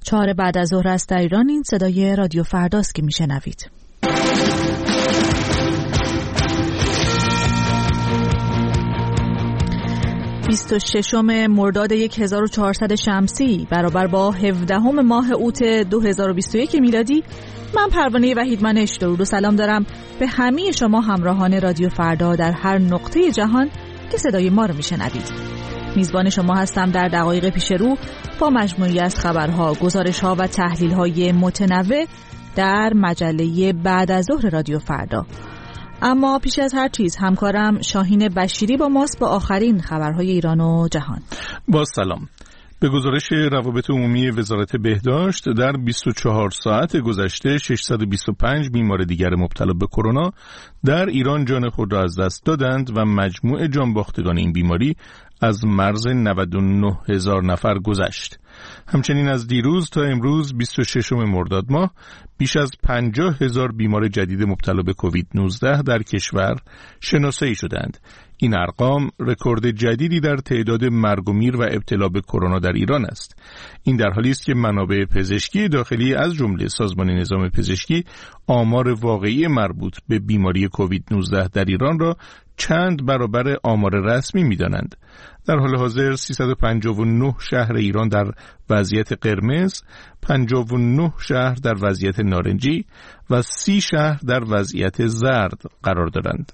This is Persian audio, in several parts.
4 بعد از ظهر است در ایران. این صدای رادیو فرداست که میشنوید. 26 مرداد 1400 شمسی برابر با 17 ماه اوت 2021 میلادی. من پروانه وحیدمنش درود و سلام دارم به همه شما همراهان رادیو فردا در هر نقطه جهان که صدای ما رو میشنوید. میزبان شما هستم در دقایق پیش رو با مجموعی از خبرها، گزارش‌ها و تحلیل‌های متنوع در مجله بعد از ظهر رادیو فردا. اما پیش از هر چیز همکارم شاهین بشیری با ماست با آخرین خبرهای ایران و جهان. با سلام. به گزارش روابط عمومی وزارت بهداشت در 24 ساعت گذشته 625 بیمار دیگر مبتلا به کرونا در ایران جان خود را از دست دادند و مجموع جانباختگان این بیماری از مرز 99,000 نفر گذشت. همچنین از دیروز تا امروز 26 مرداد ماه بیش از 50,000 بیمار جدید مبتلا به کووید 19 در کشور شناسایی شدند. این ارقام رکورد جدیدی در تعداد مرگ و میر و ابتلا به کرونا در ایران است. این در حالی است که منابع پزشکی داخلی از جمله سازمان نظام پزشکی آمار واقعی مربوط به بیماری کووید 19 در ایران را چند برابر آمار رسمی می‌دانند. در حال حاضر 359 شهر ایران در وضعیت قرمز، 59 شهر در وضعیت نارنجی و 30 شهر در وضعیت زرد قرار دارند.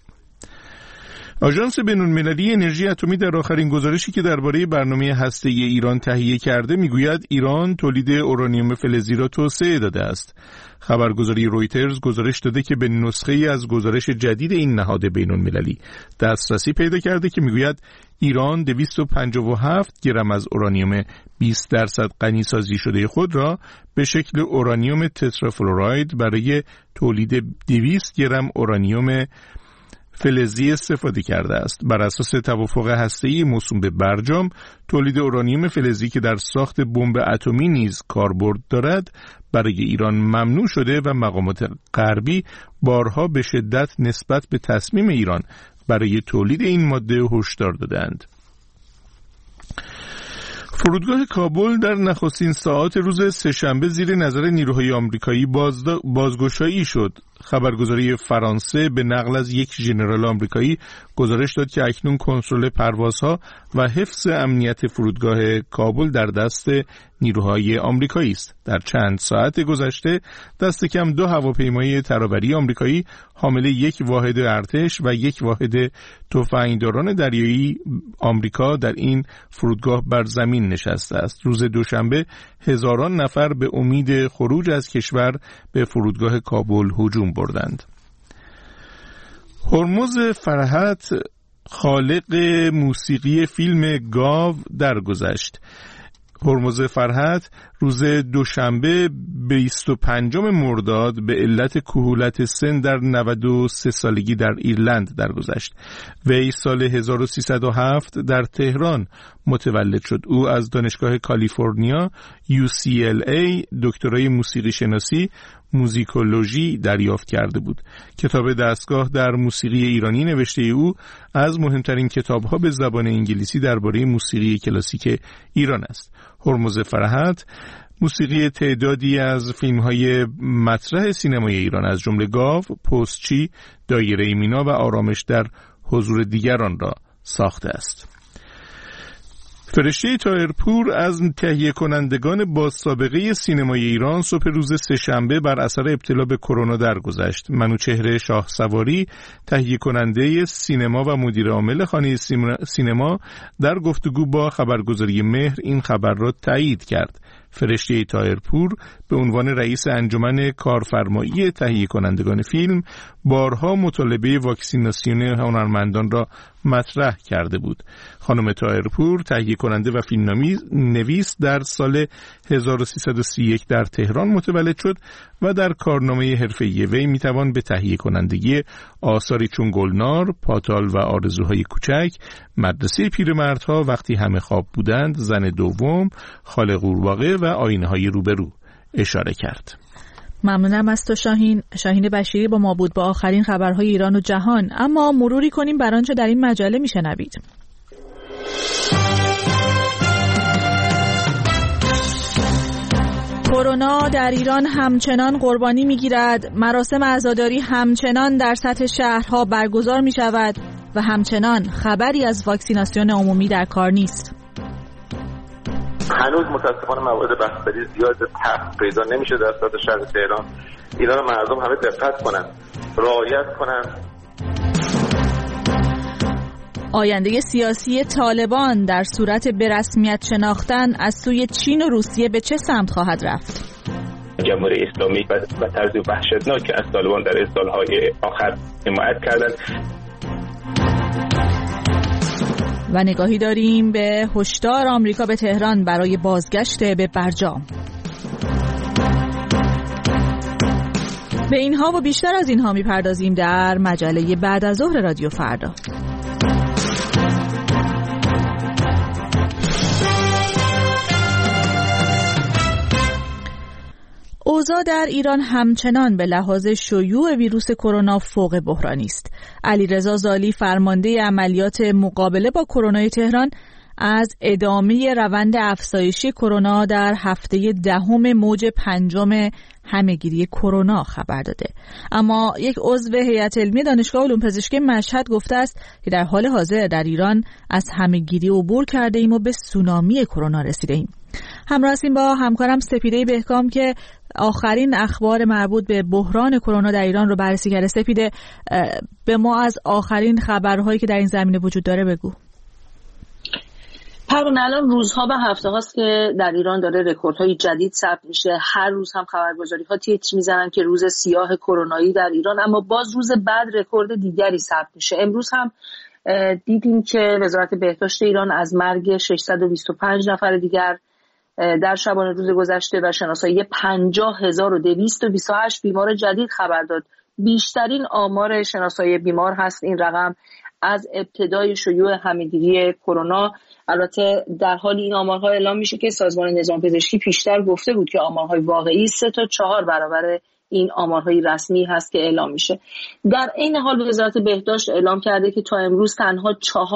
آژانس بین‌المللی انرژی اتمی در آخرین گزارشی که درباره برنامه هسته‌ای ایران تهیه کرده میگوید ایران تولید اورانیوم فلزی را توسعه داده است. خبرگزاری رویترز گزارش داده که به نسخه‌ای از گزارش جدید این نهاد بین‌المللی دسترسی پیدا کرده که میگوید ایران 257 گرم از اورانیوم 20% غنی سازی شده خود را به شکل اورانیوم تترافلوراید برای تولید 200 گرم اورانیوم فلزی استفاده کرده است. بر اساس توافق هسته‌ای موسوم به برجام، تولید اورانیوم فلزی که در ساخت بمب اتمی نیز کاربرد دارد برای ایران ممنوع شده و مقامات غربی بارها به شدت نسبت به تصمیم ایران برای تولید این ماده هشدار دادند. فرودگاه کابل در نخستین ساعات روز سه‌شنبه زیر نظر نیروهای آمریکایی بازگشایی شد. خبرگزاری فرانسه به نقل از یک ژنرال آمریکایی گزارش داد که اکنون کنترل پروازها و حفظ امنیت فرودگاه کابل در دست نیروهای آمریکایی است. در چند ساعت گذشته دست کم 2 هواپیمای ترابری آمریکایی حامل یک واحد ارتش و یک واحد تفنگداران دریایی آمریکا در این فرودگاه بر زمین نشسته است. روز دوشنبه هزاران نفر به امید خروج از کشور به فرودگاه کابل هجوم بردند. هرمز فرحت خالق موسیقی فیلم گاو درگذشت. هرمز فرحت روز دوشنبه 25 مرداد به علت کهولت سن در 93 سالگی در ایرلند درگذشت. وی سال 1307 در تهران متولد شد. او از دانشگاه کالیفرنیا UCLA دکترای موسیقی شناسی موزیکولوژی دریافت کرده بود. کتاب دستگاه در موسیقی ایرانی نوشته او از مهمترین کتاب‌ها به زبان انگلیسی درباره موسیقی کلاسیک ایران است. هرمز فرحت موسیقی تعدادی از فیلم‌های مطرح سینمای ایران از جمله گاو، پستچی، دایره مینا و آرامش در حضور دیگران را ساخته است. فرشته طاهرپور از تهیه کنندگان با سابقه سینمای ایران صبح روز سه‌شنبه بر اثر ابتلا به کرونا درگذشت. منوچهر شاهسواری تهیه کننده سینما و مدیر عامل خانه سینما در گفتگو با خبرگزاری مهر این خبر را تایید کرد. فرشته طاهرپور به عنوان رئیس انجمن کارفرمایی تهیه کنندگان فیلم بارها مطالبه واکسیناسیون هنرمندان را مطرح کرده بود. خانم طاهرپور تهیه کننده و فیلم نویس در سال 1331 در تهران متولد شد و در کارنامه حرفه‌ای وی میتوان به تهیه کنندگی آثاری چون گلنار، پاتال و آرزوهای کوچک، مدرسه پیرمردها، وقتی همه خواب بودند، زن دوم، خال قورباغه و آینه‌های روبرو اشاره کرد. ممنونم از تو شاهین بشیری با ما بود با آخرین خبرهای ایران و جهان. اما مروری کنیم بر آنچه در این مجله میشنوید. کرونا در ایران همچنان قربانی می‌گیرد، مراسم عزاداری همچنان در سطح شهرها برگزار می‌شود و همچنان خبری از واکسیناسیون عمومی در کار نیست. هنوز متاسفانه موارد بستری زیاد تخت پیدا نمیشه در سطح شهر تهران. ایران مردم همه دقت کنن، رعایت کنن. آینده سیاسی طالبان در صورت به رسمیت شناختن از سوی چین و روسیه به چه سمت خواهد رفت؟ جمهوری اسلامی و طرز وحشتناک که از طالبان در سالهای آخر حمایت کردند. و نگاهی داریم به هشدار آمریکا به تهران برای بازگشت به برجام. به اینها و بیشتر از اینها میپردازیم در مجله بعد از ظهر رادیو فردا. اوضاع در ایران همچنان به لحاظ شیوع ویروس کرونا فوق بحرانی است. علیرضا زالی فرمانده عملیات مقابله با کرونا تهران از ادامه روند افزایشی کرونا در هفته دهم موج پنجم همهگیری کرونا خبر داده. اما یک عضو هیئت علمی دانشگاه علوم پزشکی مشهد گفته است که در حال حاضر در ایران از همهگیری عبور کرده ایم و به سونامی کرونا رسیده ایم. همراه هستیم با همکارم سپیده بهکام که آخرین اخبار مربوط به بحران کرونا در ایران رو بررسی کرده. سپیده، به ما از آخرین خبرهایی که در این زمینه وجود داره بگو. پروانه، الان روزها و هفته هاست که در ایران داره رکوردهای جدید ثبت میشه. هر روز هم خبرگزاری ها تیتر میزنن که روز سیاه کرونایی در ایران، اما باز روز بعد رکورد دیگری ثبت میشه. امروز هم دیدیم که وزارت بهداشت ایران از مرگ 625 نفر دیگر در شبانه روز گذشته و شناسایی 50228 بیمار جدید خبر داد. بیشترین آمار شناسایی بیمار هست این رقم از ابتدای شیوع همهگیری کرونا. البته در حال این آمارها اعلام میشه که سازمان نظام پزشکی پیشتر گفته بود که آمارهای واقعی 3 تا 4 برابر این آمارهای رسمی هست که اعلام میشه. در این حال وزارت بهداشت اعلام کرده که تا امروز تنها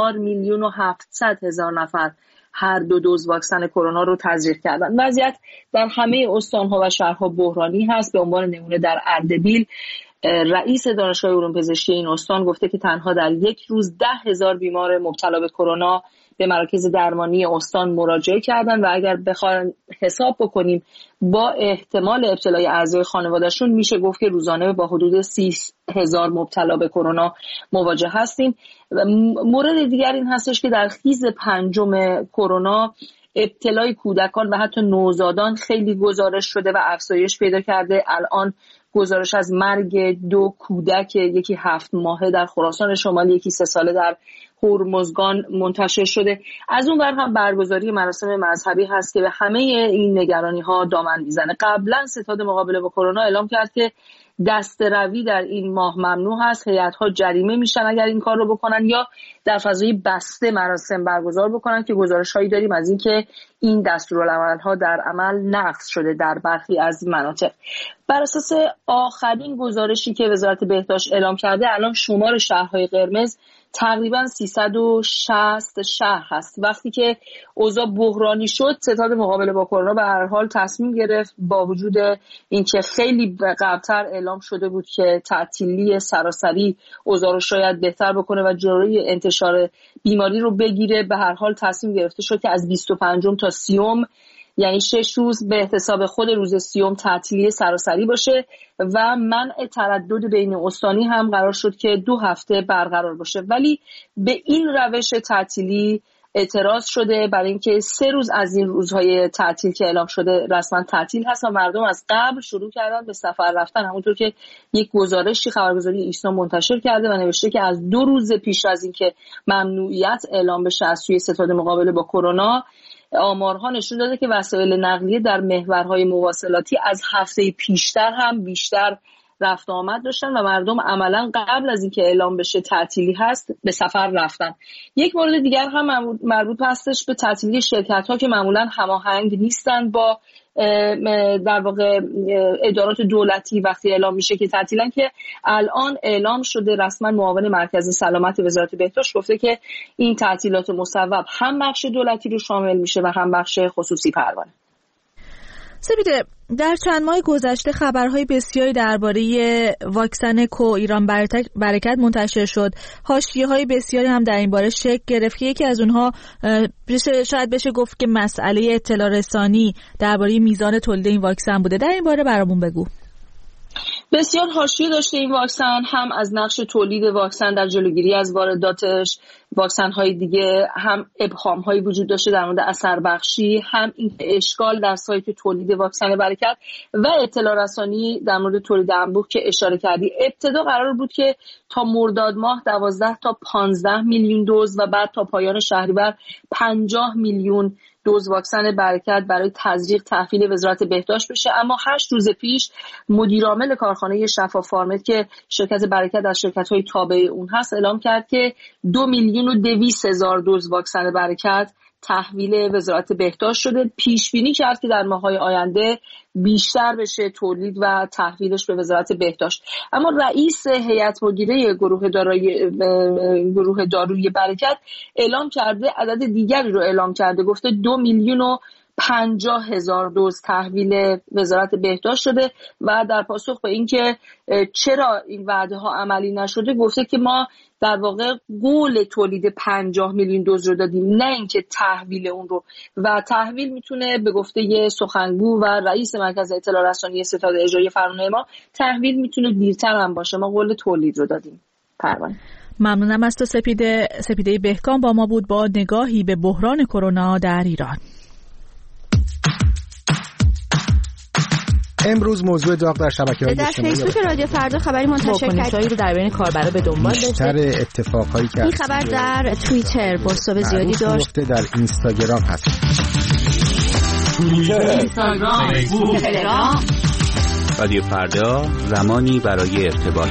4,700,000 نفر هر 2 دوز واکسن کرونا رو تزریق کردن. وضعیت در همه استان‌ها و شهرها بحرانی هست. به عنوان نمونه در اردبیل رئیس دانشگاه علوم پزشکی این استان گفته که تنها در یک روز 10,000 بیمار مبتلا به کرونا به مراکز درمانی استان مراجعه کردن و اگر بخوایم حساب بکنیم با احتمال ابتلای اعضای خانوادهشون میشه گفت که روزانه با حدود 30,000 مبتلا به کرونا مواجه هستیم. مورد دیگر این هستش که در خیز پنجم کرونا ابتلای کودکان و حتی نوزادان خیلی گزارش شده و افزایش پیدا کرده. الان گزارش از مرگ 2 کودک، یکی 7 ماهه در خراسان شمالی، یکی 3 ساله در هرمزگان منتشر شده. از اون ور هم برگزاری مراسم مذهبی هست که به همه این نگرانی ها دامن میزنه. قبلا ستاد مقابله با کرونا اعلام کرد که دسته‌روی در این ماه ممنوع هست. هیئت‌ها جریمه میشن اگر این کار رو بکنن یا در فضای بسته مراسم برگزار بکنن که گزارش‌هایی داریم از اینکه این دستورالعمل‌ها در عمل نقض شده در برخی از مناطق. بر اساس آخرین گزارشی که وزارت بهداشت اعلام کرده الان شمار شهرهای قرمز تقریبا 360 شهر هست. وقتی که اوضاع بحرانی شد ستاد مقابله با کرونا به هر حال تصمیم گرفت با وجود اینکه خیلی قبل‌تر اعلام شده بود که تعطیلی سراسری اوضاع رو شاید بهتر بکنه و جلوی انتشار بیماری رو بگیره، به هر حال تصمیم گرفته شد که از 25 تا 30 یعنی 6 روز به احتساب خود روز 30 تعطیلی سراسری باشه و منع تردد بین استانی هم قرار شد که 2 هفته برقرار باشه. ولی به این روش تعطیلی اعتراض شده برای اینکه 3 روز از این روزهای تعطیل که اعلام شده رسما تعطیل هست و مردم از قبل شروع کردن به سفر رفتن. همونطور که یک گزارشی خبرگزاری ایسنا منتشر کرده و نوشته که از 2 روز پیش از اینکه ممنوعیت اعلام بشه از سوی ستاد مقابله با کرونا، آمارها نشون داده که وسایل نقلیه در محورهای مواصلاتی از هفته پیشتر هم بیشتر رفت آمد داشتن و مردم عملا قبل از اینکه اعلام بشه تعطیلی هست به سفر رفتن. یک مورد دیگر هم مربوط هستش به تعطیلی شرکت‌ها که معمولا هماهنگ نیستن با در واقع ادارات دولتی. وقتی اعلام میشه که تعطیلن که الان اعلام شده رسما معاون مرکز سلامت وزارت بهداشت گفته که این تعطیلات مصوب هم بخش دولتی رو شامل میشه و هم بخش خصوصی. پروانه، سپیده، در چند ماه گذشته خبرهای بسیاری درباره واکسن ایران برکت منتشر شد. حاشیه‌های بسیاری هم در این باره شکل گرفت که یکی از اونها شاید بشه گفت که مسئله اطلاع رسانی درباره میزان تولید این واکسن بوده. در این باره برامون بگو. بسیار حاشیه داشته این واکسن، هم از نقش تولید واکسن در جلوگیری از وارداتش، واکسن‌های دیگه، هم ابهام‌هایی وجود داشته در مورد اثر بخشی، هم این اشکال در سایت تولید واکسن برکت و اطلاع رسانی در مورد تولید انبوه که اشاره کردی. ابتدا قرار بود که تا مرداد ماه 12 تا 15 میلیون دوز و بعد تا پایان شهریور 50 میلیون دوز واکسن برکت برای تزریق تحویل وزارت بهداشت بشه، اما 8 روز پیش مدیرعامل کارخانه شفا فارمت که شرکت برکت از شرکت‌های تابع اون هست اعلام کرد که 2,200,000 دوز واکسن برکت تحویل وزارت بهداشت شده. پیش بینی کرد که در ماه‌های آینده بیشتر بشه تولید و تحویلش به وزارت بهداشت. اما رئیس هیئت مدیره گروه دارویی برکت اعلام کرده، عدد دیگری رو اعلام کرده، گفته 2,50,000 دوز تحویل وزارت بهداشت شده و در پاسخ به اینکه چرا این وعده ها عملی نشده گفته که ما در واقع قول تولید 50 میلیون دوز رو دادیم، نه اینکه تحویل اون رو. و تحویل میتونه به گفته یه سخنگو و رئیس مرکز اطلاع رسانی ستاد اجرایی فرمانده ما، تحویل میتونه دیرتر هم باشه، ما قول تولید رو دادیم. پروانه، ممنونم از تو. سپیده بهکام با ما بود با نگاهی به بحران کرونا در ایران. امروز موضوع داغ در شبکه‌های اجتماعی در فیسبوک رادیو فردا خبری منتشر کرد رو در بین کاربرا به دنبال داشته. بیشتر اتفاقایی که این خبر در توییتر بازتاب زیادی داشت، در اینستاگرام هست. اینستاگرام، فیسبوک، تلگرام. رادیو فردا، زمانی برای ارتباط.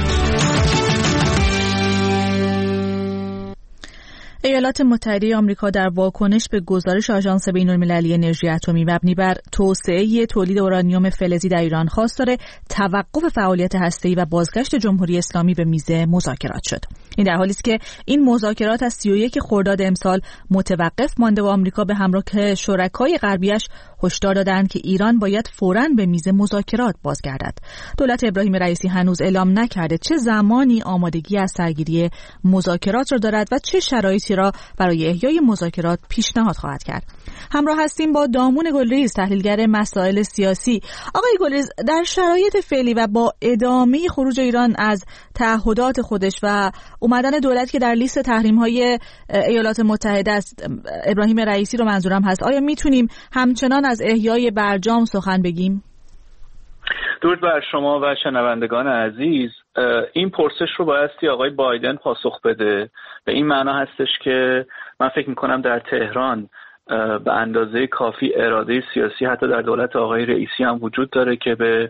ایالات متحده آمریکا در واکنش به گزارش آژانس بین‌المللی انرژی اتمی مبنی بر توسعه تولید اورانیوم فلزی در ایران خواستار توقف فعالیت هسته‌ای و بازگشت جمهوری اسلامی به میز مذاکرات شد. این در حالی است که این مذاکرات از 31 خرداد امسال متوقف مانده و آمریکا به همراه شرکای غربیش هشدار دادند که ایران باید فوراً به میز مذاکرات بازگردد. دولت ابراهیم رئیسی هنوز اعلام نکرده چه زمانی آمادگی از سرگیری مذاکرات را دارد و چه شرایطی را برای احیای مذاکرات پیشنهاد خواهد کرد. همراه هستیم با دامون گلریز، تحلیلگر مسائل سیاسی. آقای گلریز، در شرایط فعلی و با ادامه خروج ایران از تعهدات خودش و اومدن دولت که در لیست تحریم‌های ایالات متحده است، ابراهیم رئیسی رو منظورم هست، آیا میتونیم همچنان از احیای برجام سخن بگیم؟ درود بر شما و شنوندگان عزیز. این پرسش رو بایستی آقای بایدن پاسخ بده. به این معنا هستش که من فکر میکنم در تهران به اندازه کافی اراده سیاسی حتی در دولت آقای رئیسی هم وجود داره که به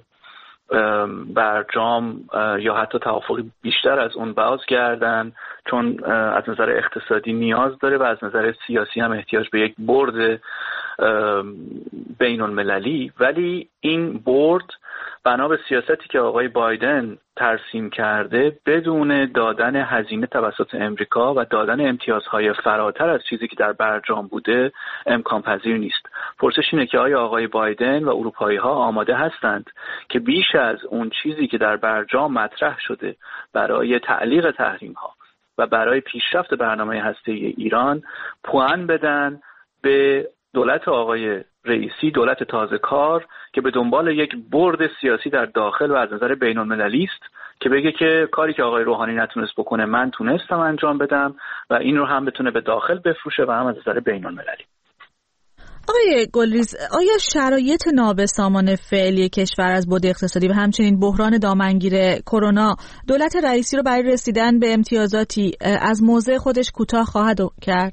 برجام یا حتی توافقی بیشتر از اون بازگردن، چون از نظر اقتصادی نیاز داره و از نظر سیاسی هم احتیاج به یک برد بین المللی. ولی این برد بنا به سیاستی که آقای بایدن ترسیم کرده بدون دادن هزینه توسط امریکا و دادن امتیازهای فراتر از چیزی که در برجام بوده امکان پذیر نیست. پرسش اینه که آیا آقای بایدن و اروپایی ها آماده هستند که بیش از اون چیزی که در برجام مطرح شده برای تعلیق تحریم ها و برای پیشرفت برنامه هسته‌ای ایران پوان بدن به دولت آقای رئیسی، دولت تازه کار که به دنبال یک برد سیاسی در داخل و از نظر بین المللی است که بگه که کاری که آقای روحانی نتونست بکنه من تونستم انجام بدم و این رو هم بتونه به داخل بفروشه و هم از نظر بین المللی. آقای گلریز، آیا شرایط نابسامان فعلی کشور از بعد اقتصادی و همچنین بحران دامنگیر کرونا دولت رئیسی رو برای رسیدن به امتیازاتی از موضع خودش کوتاه خواهد کرد؟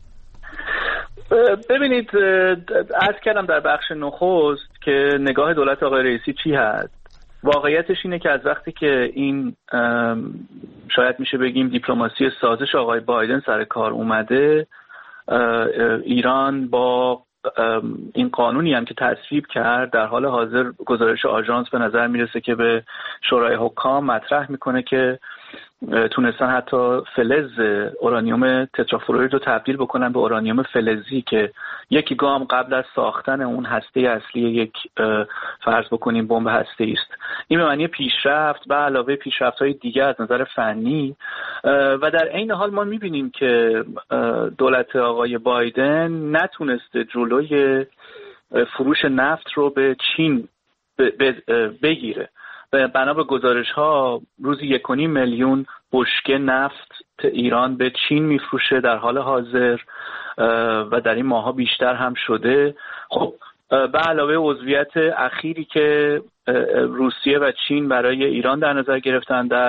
ببینید، عرض کردم در بخش نخست که نگاه دولت آقای رئیسی چی هست. واقعیتش اینه که از وقتی که این شاید میشه بگیم دیپلماسی سازش آقای بایدن سر کار اومده، ایران با این قانونی هم که تصویب کرد در حال حاضر گزارش آژانس به نظر میرسه که به شورای حکام مطرح میکنه که تونستن حتی فلز اورانیوم تترافلورید رو تبدیل بکنن به اورانیوم فلزی که یکی گام قبل از ساختن اون هسته اصلی یک فرض بکنیم بمب هسته‌ای است. این به معنی پیشرفت به علاوه پیشرفت‌های دیگه از نظر فنی و در عین حال ما می‌بینیم که دولت آقای بایدن نتونسته جلوی فروش نفت رو به چین بگیره. بنا به گزارش‌ها روزی 1.5 میلیون بشکه نفت ایران به چین میفروشه در حال حاضر و در این ماه‌ها بیشتر هم شده. خب به علاوه عضویت اخیری که روسیه و چین برای ایران در نظر گرفتن در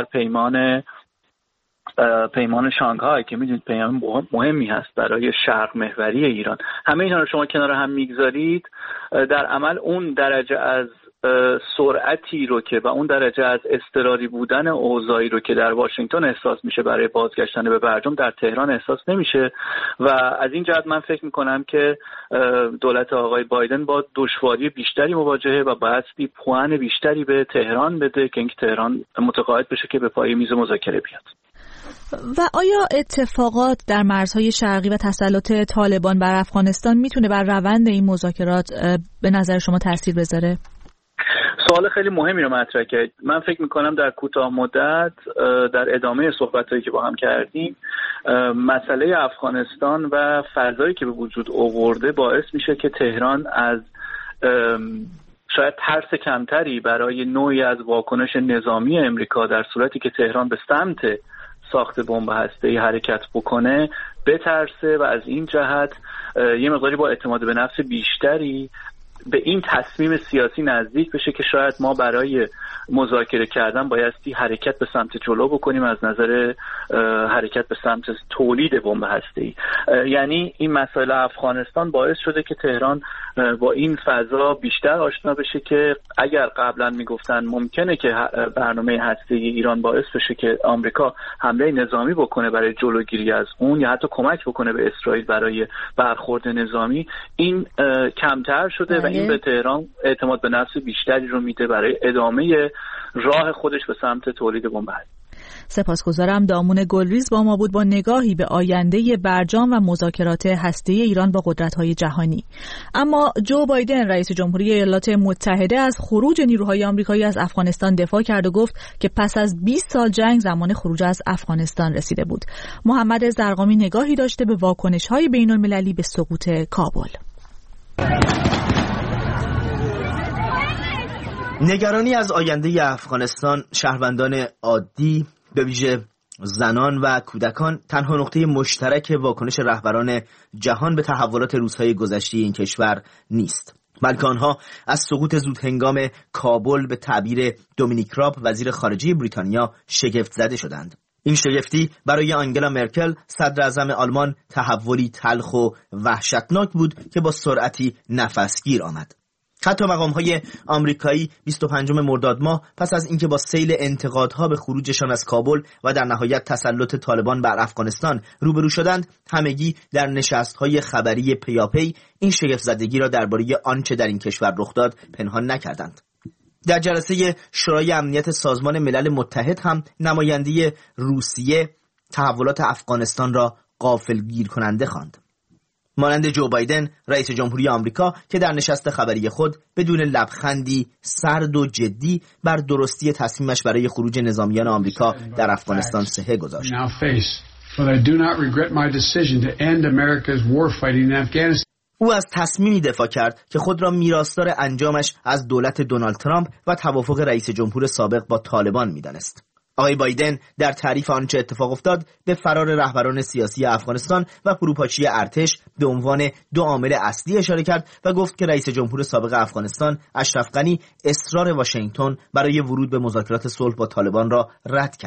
پیمان شانگهای که میدونید پیمان مهمی هست برای شرق محوری ایران، همه اینا رو شما کنار هم میگذارید، در عمل اون درجه از سرعتی رو که و اون درجه از اضطراری بودن اوضاعی رو که در واشنگتن احساس میشه برای بازگشتن به برجام در تهران احساس نمیشه و از این جهت من فکر میکنم که دولت آقای بایدن با دشواری بیشتری مواجهه و بایستی پوان بیشتری به تهران بده که اینکه تهران متقاعد بشه که به پای میز مذاکره بیاد. و آیا اتفاقات در مرزهای شرقی و تسلط طالبان بر افغانستان میتونه بر روند این مذاکرات به نظر شما تاثیر بذاره؟ سوال خیلی مهمی رو مطرح کرد. من فکر میکنم در کوتاه مدت در ادامه صحبتایی که با هم کردیم مسئله افغانستان و فضایی که به وجود آورده باعث میشه که تهران از شاید ترس کمتری برای نوعی از واکنش نظامی امریکا در صورتی که تهران به سمت ساخت بمب هسته‌ای حرکت بکنه بترسه و از این جهت یه مقداری با اعتماد به نفس بیشتری به این تصمیم سیاسی نزدیک بشه که شاید ما برای مذاکره کردن بایستی حرکت به سمت جلو بکنیم از نظر حرکت به سمت تولید بمب هسته‌ای. یعنی این مسائل افغانستان باعث شده که تهران با این فضا بیشتر آشنا بشه که اگر قبلا میگفتن ممکنه که برنامه هسته‌ای ایران باعث بشه که آمریکا حمله نظامی بکنه برای جلوگیری از اون یا حتی کمک بکنه به اسرائیل برای برخورد نظامی، این کمتر شده و این به تهران اعتماد به نفس بیشتری رو میده برای ادامه راه خودش به سمت تولید بمب. سپاسگزارم. دامون گلریز با ما بود با نگاهی به آینده برجام و مذاکرات هسته‌ای ایران با قدرت‌های جهانی. اما جو بایدن رئیس جمهوری ایالات متحده از خروج نیروهای آمریکایی از افغانستان دفاع کرد و گفت که پس از 20 سال جنگ زمان خروج از افغانستان رسیده بود. محمد زرقامی نگاهی داشته به واکنش‌های بین‌المللی به سقوط کابل. نگرانی از آینده افغانستان شهروندان عادی به ویژه زنان و کودکان تنها نقطه مشترک واکنش رهبران جهان به تحولات روزهای گذشته این کشور نیست، بلکه آنها از سقوط زودهنگام کابل به تعبیر دومینیک راب وزیر خارجه بریتانیا شگفت زده شدند. این شگفتی برای آنگلا مرکل صدر اعظم آلمان تحولی تلخ و وحشتناک بود که با سرعتی نفسگیر آمد. حتی مقام‌های آمریکایی 25 مرداد ماه پس از اینکه با سیل انتقادها به خروجشان از کابل و در نهایت تسلط طالبان بر افغانستان روبرو شدند، همگی در نشست‌های خبری پیاپی این شگفت‌زدگی را درباره آنچه در این کشور رخ داد پنهان نکردند. در جلسه شورای امنیت سازمان ملل متحد هم نماینده روسیه تحولات افغانستان را غافلگیر کننده خواند. مانند جو بایدن رئیس جمهوری آمریکا که در نشست خبری خود بدون لبخندی سرد و جدی بر درستی تصمیمش برای خروج نظامیان آمریکا در افغانستان صحه گذاشت. او از تصمیمی دفاع کرد که خود را میراثدار انجامش از دولت دونالد ترامپ و توافق رئیس جمهور سابق با طالبان می‌دانست. آقای بایدن در تعریف آنچه اتفاق افتاد به فرار رهبران سیاسی افغانستان و فروپاشی ارتش به عنوان دو عامل اصلی اشاره کرد و گفت که رئیس جمهور سابق افغانستان اشرف غنی اصرار واشنگتن برای ورود به مذاکرات صلح با طالبان را رد کرد.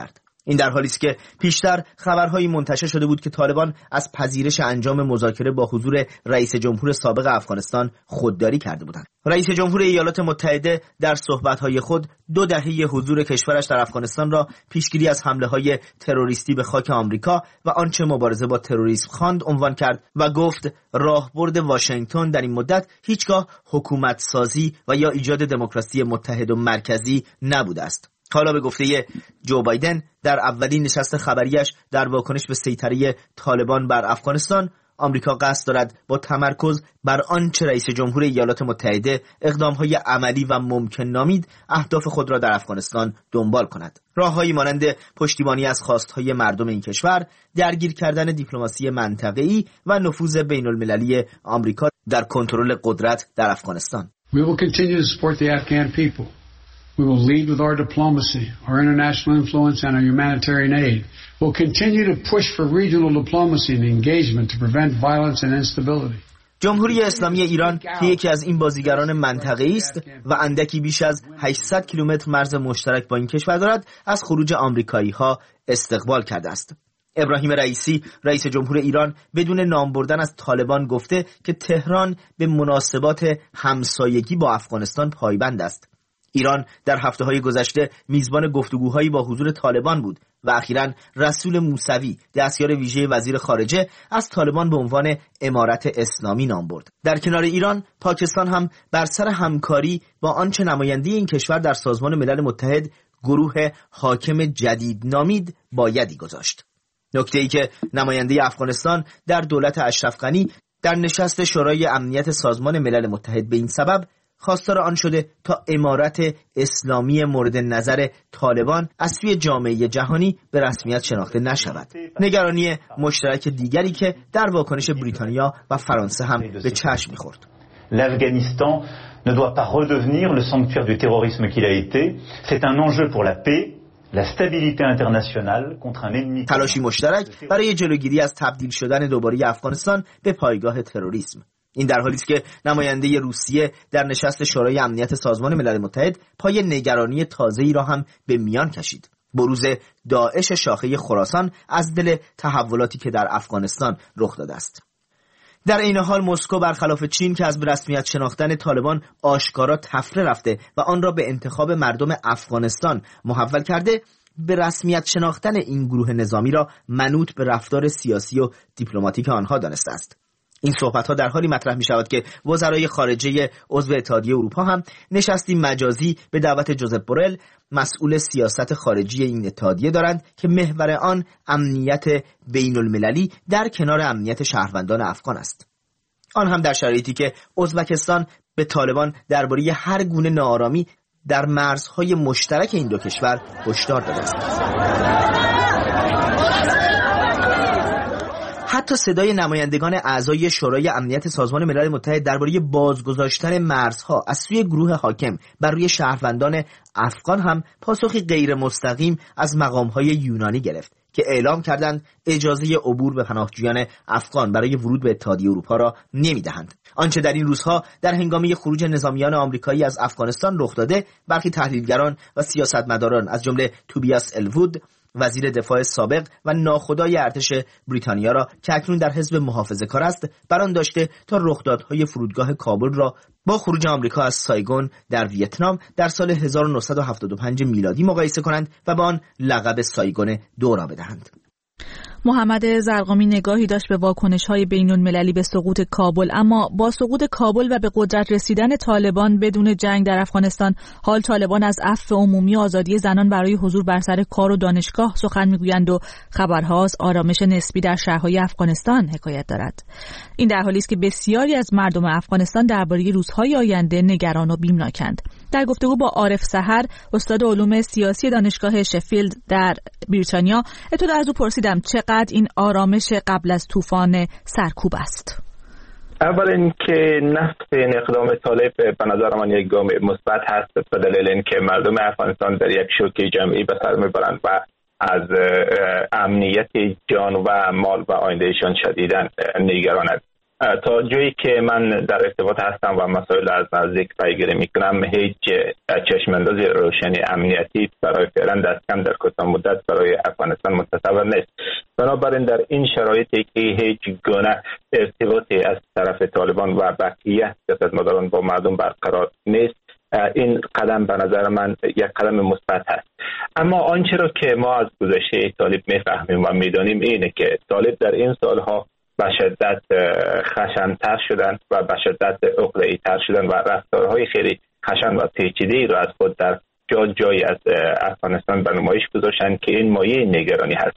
این در حالی است که پیشتر خبرهایی منتشر شده بود که طالبان از پذیرش انجام مذاکره با حضور رئیس جمهور سابق افغانستان خودداری کرده بودند. رئیس جمهور ایالات متحده در صحبت‌های خود 2 دهه حضور کشورش در افغانستان را پیشگیری از حمله‌های تروریستی به خاک آمریکا و آنچه مبارزه با تروریسم خواند عنوان کرد و گفت راهبرد واشنگتن در این مدت هیچگاه حکومت سازی و یا ایجاد دموکراسی متحد و مرکزی نبوده است. حالا به گفته جو بایدن در اولین نشست خبریش در واکنش به سیطره طالبان بر افغانستان، آمریکا قصد دارد با تمرکز بر آنچه رئیس جمهور ایالات متحده اقدامهای عملی و ممکن نامید اهداف خود را در افغانستان دنبال کند. راههایی مانند پشتیبانی از خواستهای مردم این کشور، درگیر کردن دیپلماسی منطقه‌ای و نفوذ بین‌المللی آمریکا در کنترل قدرت در افغانستان. We will continue to support the Afghan people. We will lead with our diplomacy, our international influence, and our humanitarian aid. We'll continue to push for regional diplomacy and engagement to prevent violence and instability. جمهوری اسلامی ایران که یکی از این بازیگران منطقه‌ای است و اندکی بیش از 800 کیلومتر مرز مشترک با این کشور دارد، از خروج آمریکایی‌ها استقبال کرده است. ابراهیم رئیسی رئیس جمهور ایران بدون نام بردن از طالبان گفته که تهران به مناسبات همسایگی با افغانستان پایبند است. ایران در هفته‌های گذشته میزبان گفتگوهایی با حضور طالبان بود و اخیراً رسول موسوی دستیار ویژه وزیر خارجه از طالبان به عنوان امارت اسلامی نام برد. در کنار ایران، پاکستان هم بر سر همکاری با آنچه نماینده این کشور در سازمان ملل متحد گروه حاکم جدید نامید بایدی گذاشت. نکته‌ای که نماینده افغانستان در دولت اشرف غنی در نشست شورای امنیت سازمان ملل متحد به این سبب خواستار آن شده تا امارت اسلامی مورد نظر طالبان از سوی جامعه جهانی به رسمیت شناخته نشود. نگرانی مشترک دیگری که در واکنش بریتانیا و فرانسه هم به چشم می‌خورد. L'Afghanistan ne doit pas redevenir le sanctuaire du terrorisme qu'il a été. C'est un enjeu pour la paix, la stabilité internationale contre un ennemi. تلاشی مشترک برای جلوگیری از تبدیل شدن دوباره افغانستان به پایگاه تروریسم. این در حالی است که نماینده روسیه در نشست شورای امنیت سازمان ملل متحد پای نگرانی تازه‌ای را هم به میان کشید. بروز داعش شاخه خراسان از دل تحولاتی که در افغانستان رخ داده است. در این حال مسکو برخلاف چین که از به رسمیت شناختن طالبان آشکارا طفره رفته و آن را به انتخاب مردم افغانستان محول کرده، به رسمیت شناختن این گروه نظامی را منوط به رفتار سیاسی و دیپلماتیک آنها دانسته است. این صحبت‌ها در حالی مطرح می‌شود که وزرای خارجه عضو اتحادیه اروپا هم نشستی مجازی به دعوت جوزپ بورل مسئول سیاست خارجی این اتحادیه دارند که محور آن امنیت بین‌المللی در کنار امنیت شهروندان افغان است. آن هم در شرایطی که ازبکستان به طالبان درباره هر گونه ناآرامی در مرزهای مشترک این دو کشور هشدار داده است. حتی صدای نمایندگان اعضای شورای امنیت سازمان ملل متحد درباره بازگذاشتن مرزها از سوی گروه حاکم بر روی شهروندان افغان هم پاسخی غیر مستقیم از مقام‌های یونانی گرفت که اعلام کردند اجازه عبور به پناهجویان افغان برای ورود به اتحادیه اروپا را نمی‌دهند. آنچه در این روزها در هنگامه خروج نظامیان آمریکایی از افغانستان رخ داده، برخی تحلیلگران و سیاستمداران از جمله توبیاس الوود وزیر دفاع سابق و ناخدای ارتش بریتانیا را که اکنون در حزب محافظه‌کار است بر آن داشته تا رخدادهای فرودگاه کابل را با خروج آمریکا از سایگون در ویتنام در سال 1975 میلادی مقایسه کنند و به آن لقب سایگون 2 را بدهند. محمد زرقامی نگاهی داشت به واکنش‌های بین‌المللی به سقوط کابل، اما با سقوط کابل و به قدرت رسیدن طالبان بدون جنگ در افغانستان، حال طالبان از عفو عمومی و آزادی زنان برای حضور بر سر کار و دانشگاه سخن میگویند و خبرها از آرامش نسبی در شهرهای افغانستان حکایت دارد. این در حالی است که بسیاری از مردم افغانستان درباره روزهای آینده نگران و بیمناکند. در گفتگو با عارف سحر، استاد علوم سیاسی دانشگاه شفیلد در بریتانیا، ابتدا از او پرسیدم چقدر این آرامش قبل از طوفان سرکوب است. اول اینکه نفت اقدام طالب به نظر من یک گام مثبت هست به دلیل اینکه مردم افغانستان در یک شوک جمعی به سر میبرند و از امنیت جان و مال و آیندهشان شدیداً نگرانند. تا جایی که من در ارتباط هستم و مسائل از نزدیک پیگیری میکنم، هیچ چشمانداز روشنی امنیتی برای فعلا دست کم در کوتاه مدت برای افغانستان متصور نیست. بنابراین در این شرایطی که هیچ گونه ارتباطی از طرف طالبان و بقیه سیاستمداران با مردم برقرار نیست، این قدم به نظر من یک قدم مثبت هست. اما آنچه را که ما از گذشته طالب میفهمیم و میدانیم اینه که طالب در این سالها به شدت خشن‌تر شدن و به شدت عقده‌ای‌تر شدن و رفتارهای خیلی خشن و پیچیده‌ای را از خود در جایی از افغانستان به نمایش گذاشتن که این مایه نگرانی هست.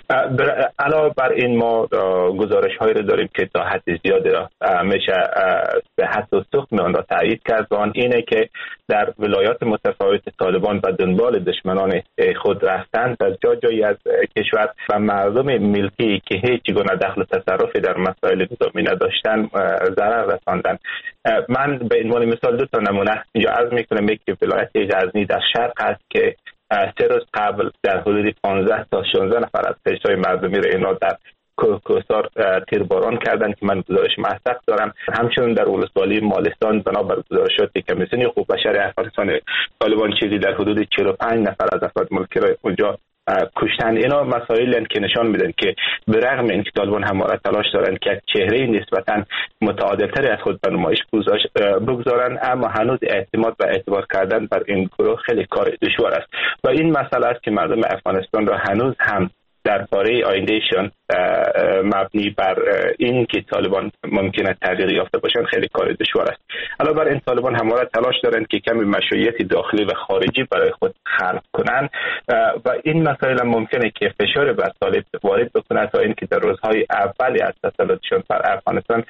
علاوه بر این ما گزارش‌هایی را داریم که تا حد زیادی را میشه صحت و سقم آن را تایید کرد و آن اینه که در ولایات متفاوت طالبان و دنبال دشمنان خود رفتن در جایی از کشور و مردم ملکی که هیچ گونه دخل و تصرفی در مسائل نظامی نداشتن ضرر رساندن. من به عنوان مثال دو تا نمونه اینجا عرض میکنم که ولایت غزنی در شرق هست که 3 روز قبل در حدود 15 تا 16 نفر از قشرهای مردمی را اینا در کوهسار تیرباران کردن که من گزارش موثق دارم. همچنین در ولسوالی مالستان بنابر گزارشات کمیسیون حقوق بشر افغانستان طالبان چیزی در حدود 45 نفر از افراد ملکی را اونجا کشتن. اینا مسائلی که نشان میدن که به رغم اینکه طالبان همواره تلاش دارن که چهره نسبتا متعادلتری از خود به نمایش بگذارن، اما هنوز اعتماد و اعتبار کردن بر این گروه خیلی کار دشوار است و این مسئله است که مردم افغانستان را هنوز هم درباره آیندهشان مبنی بر این که طالبان ممکنه تغییر یافته باشند خیلی کار دشوار است. علاوه بر این طالبان همواره تلاش دارند که کمی مشروعیت داخلی و خارجی برای خود خلق کنند و این مسائل ممکنه که فشار بر طالب وارد بکنه تا اینکه در روزهای اولی از تسلطشان بر افغانستان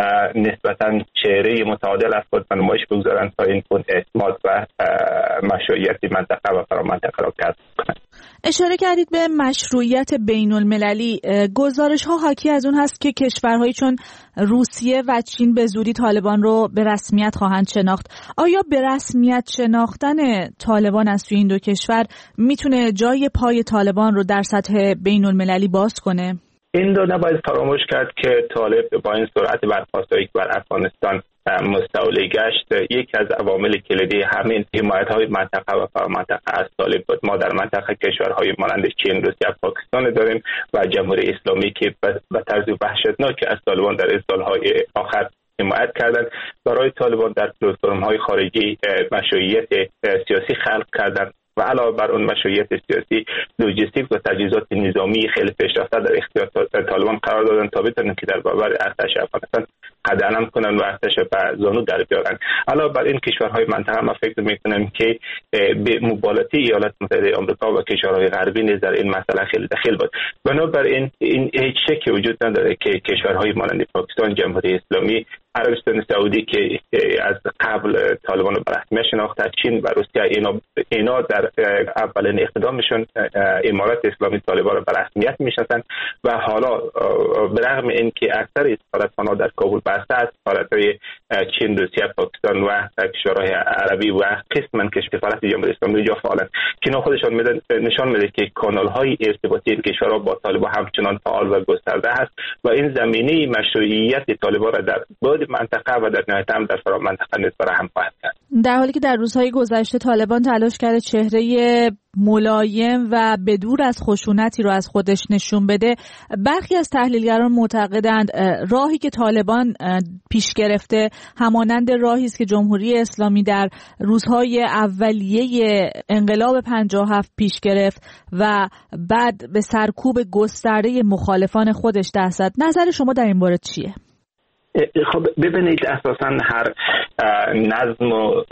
نسبتاً چهره متعادل از خود به نمایش بگذارند تا این اعتماد و مشروعیت منطقه و فرامنطقه را کسب کنند. اشاره کردید به مشروعیت بین المللی. گزارش ها حاکی از اون هست که کشورهایی چون روسیه و چین به زودی طالبان رو به رسمیت خواهند شناخت. آیا به رسمیت شناختن طالبان از توی این دو کشور میتونه جای پای طالبان رو در سطح بین المللی باز کنه؟ این رو نباید فراموش کرد که طالب با این سرعت برخاستایی که بر افغانستان مستولی گشت یکی از عوامل کلیدی همین حمایت‌های منطقه و فرامنطقه از طالب بود. ما در منطقه کشورهای مانند چین، روسیه، پاکستان داریم و جمهوری اسلامی که به طرز وحشتناکی از طالبان در این سالهای آخر حمایت کردند. برای طالبان در پلتفرم‌های خارجی مشروعیت سیاسی خلق کردند و علاوه بر اون مشروعیت سیاسی، لوجستیک و تجهیزات نظامی خیلی پیشرفته در اختیار طالبان قرار دادن تا بتونن که در برابر ارتش افغانستان قدم کنن و ارتش به زانو در بیارن. علاوه بر این کشورهای منطقه ما فکر میکنم که به مبالغه ایالات متحده آمریکا و کشورهای غربی نیز در این مسئله خیلی دخیل بود. بنابراین این هیچ شکی وجود نداره که کشورهای مانند پاکستان، جمهوری اسلامی، عربستان سعودی که از قبل طالبان رو به رسمیت شناخته، چین و روسیه اینا در اولین اقدامشون امارات اسلامی طالبان رو به رسمیت میشناسن و حالا به رغم اینکه اکثر سفارتخانه‌ها در کابل بسته است، سفارت‌های چین، روسیه، پاکستان و کشورهای عربی و قسماً سفارت جمهوری اسلامی جا فعالن که اینا خودشون نشان میده که کانال‌های ارتباطی این کشورها با طالبان همچنان فعال و گسترده است و این زمینه مشروعیت طالبان را در منطقه و در نهایت هم در فرامنطقه نیز فراهم خواهد کرد. در حالی که در روزهای گذشته طالبان تلاش کرده چهره ملایم و بدور از خشونتی رو از خودش نشون بده، برخی از تحلیلگران معتقدند راهی که طالبان پیش گرفته همانند راهی است که جمهوری اسلامی در روزهای اولیه انقلاب 57 پیش گرفت و بعد به سرکوب گسترده مخالفان دست زد. نظر شما در این باره چیه؟ خب ببینید، اساساً هر نظم و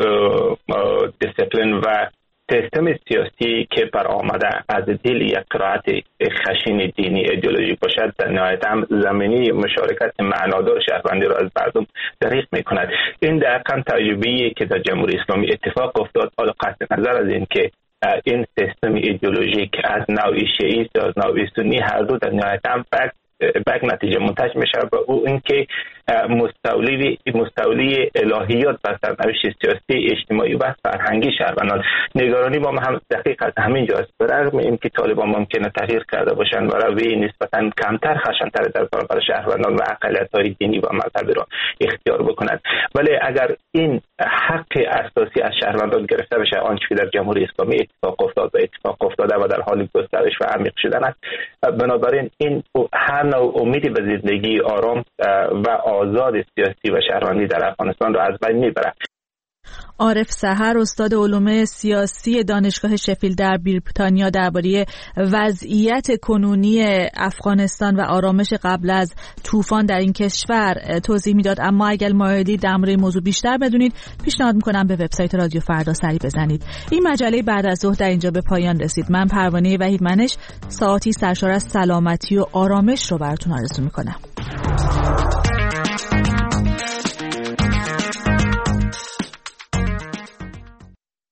دیسپلین و سیستم سیاسی که برآمده از دل یک قرائت خشن دینی ایدئولوژی باشد، در نهایت هم زمینه مشارکت معنادار شهروندی را از مردم دریغ میکند. این دقیقاً تجربه‌ای که در جمهوری اسلامی اتفاق افتاد. حالا قطع نظر از این که این سیستم ایدئولوژیک از نوع شیعی و از نوع سنی هر دو در نهایت هم به نتیجه منتج میشه و او اینکه مستولی الهیات و سرنوشت سیاسی اجتماعی و فرهنگی شهروندان. نگرانی ما هم دقیق از همین جاست. برغم اینکه طالبان ممکنه تغییر کرده باشند و روی نسبتاً کمتر خشن‌تر در برابر شهروندان و اقلیت‌های دینی و مذهبی را اختیار بکنند، ولی اگر این حق اساسی از شهروندان گرفته بشه، آنچه که در جمهوری اسلامی اتفاق افتاده و در حال گسترش و عمیق شدن است، بنابراین این هر نوع امیدی به زندگی آرام و آزاد سیاسی و شهروندی در افغانستان را از بین میبرد. عارف سحر، استاد علوم سیاسی دانشگاه شفیلد در بریتانیا، درباره وضعیت کنونی افغانستان و آرامش قبل از طوفان در این کشور توضیح میداد. اما اگر مایلی در مورد موضوع بیشتر بدونید، پیشنهاد میکنم به وبسایت رادیو فردا سری بزنید. این مجله بعد از ظهر در اینجا به پایان رسید. من پروانه وحیدمنش ساعتی سرشار از سلامتی و آرامش رو براتون آرزو میکنم.